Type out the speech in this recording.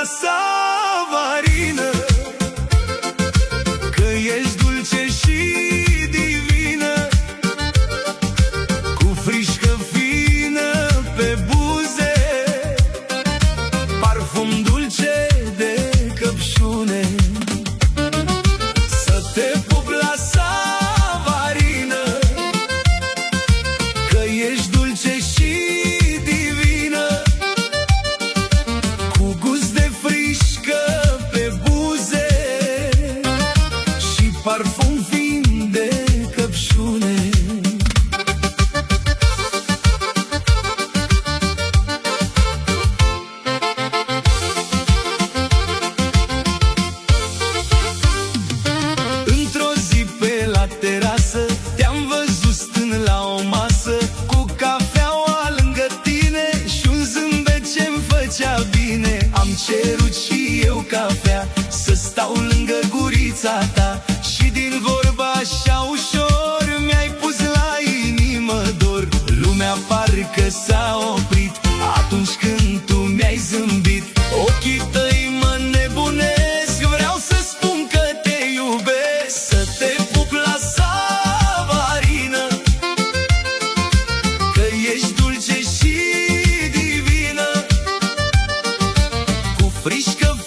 Savarină, că ești dulce și divină, cu frișcă fină pe buze, parfum dulce de căpșune. Să te pup la Savarină, că ești dulce și divină, cu gust de frișcă pe buze și parfum fin de căpșune. Într-o zi pe la terasă te-am văzut stând la o masă, cu cafeaua lângă tine și un zâmbet ce-mi făcea bine. Am cerut și eu cafea, să stau lângă gurița ta, și din vorba așa ușor mi-ai pus la inimă dor. Lumea parcă s-a oprit atunci când tu mi-ai zâmbit. Ochii tăi mă nebunesc, vreau să spun că te iubesc. Să te pup la Savarină, că ești dulce și divină, cu frișcă